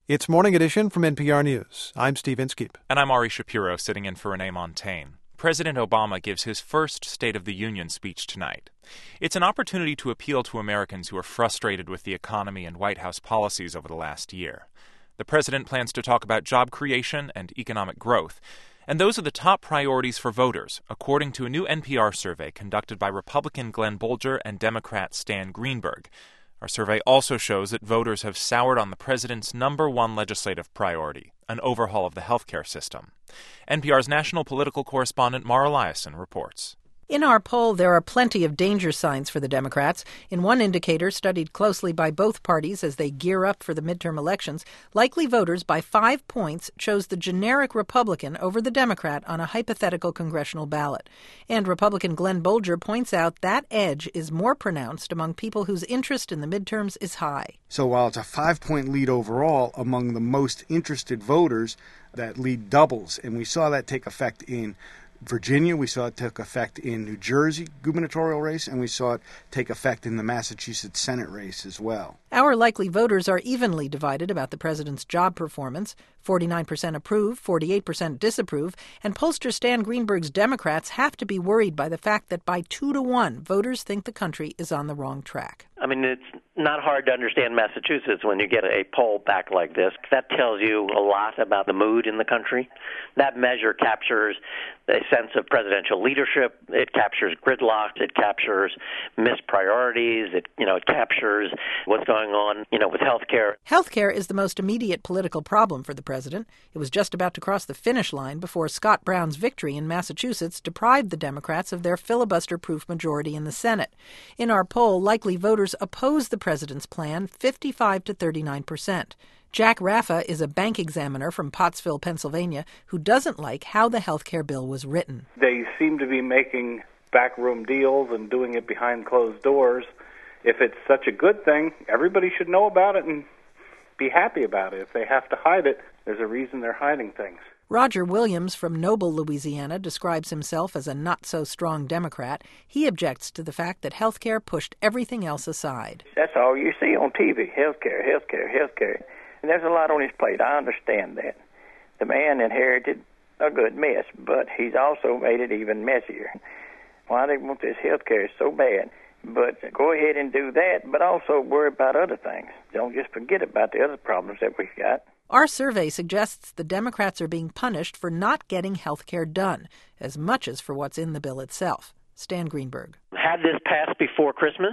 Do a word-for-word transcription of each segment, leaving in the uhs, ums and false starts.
It's Morning Edition from N P R News. I'm Steve Inskeep. And I'm Ari Shapiro, sitting in for Renee Montaigne. President Obama gives his first State of the Union speech tonight. It's an opportunity to appeal to Americans who are frustrated with the economy and White House policies over the last year. The president plans to talk about job creation and economic growth. And those are the top priorities for voters, according to a new N P R survey conducted by Republican Glenn Bolger and Democrat Stan Greenberg. Our survey also shows that voters have soured on the president's number one legislative priority, an overhaul of the healthcare system. N P R's national political correspondent Mara Liasson reports. In our poll, there are plenty of danger signs for the Democrats. In one indicator studied closely by both parties as they gear up for the midterm elections, likely voters by five points chose the generic Republican over the Democrat on a hypothetical congressional ballot. And Republican Glenn Bolger points out that edge is more pronounced among people whose interest in the midterms is high. So while it's a five-point lead overall among the most interested voters, that lead doubles. And we saw that take effect in Virginia, we saw it take effect in New Jersey gubernatorial race, and we saw it take effect in the Massachusetts Senate race as well. Our likely voters are evenly divided about the president's job performance. forty-nine percent approve, forty-eight percent disapprove, and pollster Stan Greenberg's Democrats have to be worried by the fact that by two to one, voters think the country is on the wrong track. I mean, it's not hard to understand Massachusetts when you get a poll back like this. That tells you a lot about the mood in the country. That measure captures a sense of presidential leadership. It captures gridlock. It captures missed priorities. It, you know, it captures what's going on, you know, with health care. Health care is the most immediate political problem for the president. It was just about to cross the finish line before Scott Brown's victory in Massachusetts deprived the Democrats of their filibuster-proof majority in the Senate. In our poll, likely voters oppose the president's plan, fifty-five to thirty-nine percent. Jack Raffa is a bank examiner from Pottsville, Pennsylvania, who doesn't like how the health care bill was written. They seem to be making backroom deals and doing it behind closed doors. If it's such a good thing, everybody should know about it and be happy about it. If they have to hide it, there's a reason they're hiding things. Roger Williams from Noble, Louisiana, describes himself as a not-so-strong Democrat. He objects to the fact that health care pushed everything else aside. That's all you see on T V, health care, health care, health care. And there's a lot on his plate. I understand that. The man inherited a good mess, but he's also made it even messier. Why they want this health care so bad. But go ahead and do that, but also worry about other things. Don't just forget about the other problems that we've got. Our survey suggests the Democrats are being punished for not getting health care done, as much as for what's in the bill itself. Stan Greenberg. Had this passed before Christmas,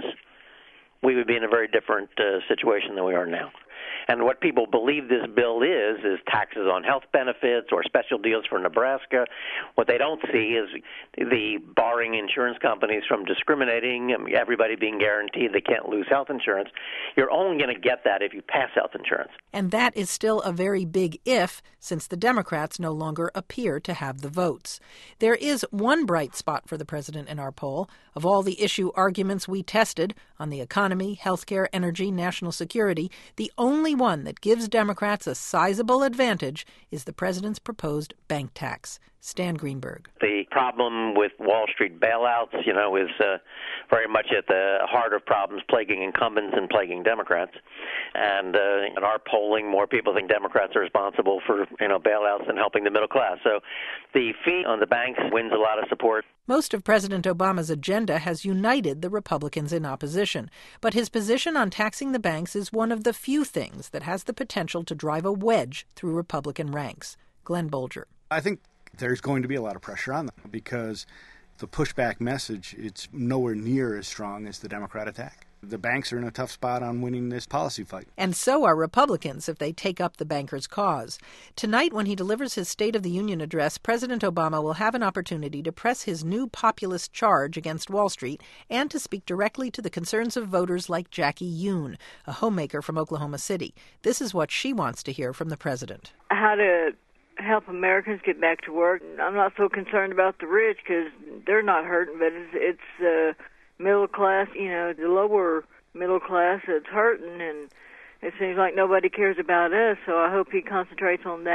we would be in a very different uh, situation than we are now. And what people believe this bill is, is taxes on health benefits or special deals for Nebraska. What they don't see is the barring insurance companies from discriminating, everybody being guaranteed they can't lose health insurance. You're only going to get that if you pass health insurance. And that is still a very big if, since the Democrats no longer appear to have the votes. There is one bright spot for the president in our poll. Of all the issue arguments we tested on the economy, health care, energy, national security, the only one that gives Democrats a sizable advantage is the president's proposed bank tax. Stan Greenberg. The problem with Wall Street bailouts, you know, is uh, very much at the heart of problems plaguing incumbents and plaguing Democrats. And uh, in our polling, more people think Democrats are responsible for, you know, bailouts than helping the middle class. So the fee on the banks wins a lot of support. Most of President Obama's agenda has united the Republicans in opposition, but his position on taxing the banks is one of the few things that has the potential to drive a wedge through Republican ranks. Glenn Bolger. I think there's going to be a lot of pressure on them because the pushback message, it's nowhere near as strong as the Democrat attack. The banks are in a tough spot on winning this policy fight. And so are Republicans if they take up the bankers' cause. Tonight, when he delivers his State of the Union address, President Obama will have an opportunity to press his new populist charge against Wall Street and to speak directly to the concerns of voters like Jackie Yoon, a homemaker from Oklahoma City. This is what she wants to hear from the president. How to help Americans get back to work. I'm not so concerned about the rich because they're not hurting, but it's, it's uh, middle class, you know, the lower middle class that's hurting, and it seems like nobody cares about us, so I hope he concentrates on that.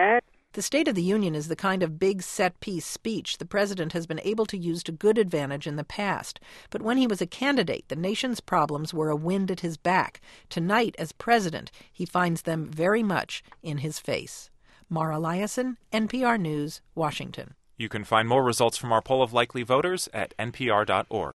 The State of the Union is the kind of big set-piece speech the president has been able to use to good advantage in the past. But when he was a candidate, the nation's problems were a wind at his back. Tonight, as president, he finds them very much in his face. Mara Liasson, N P R News, Washington. You can find more results from our poll of likely voters at N P R dot org.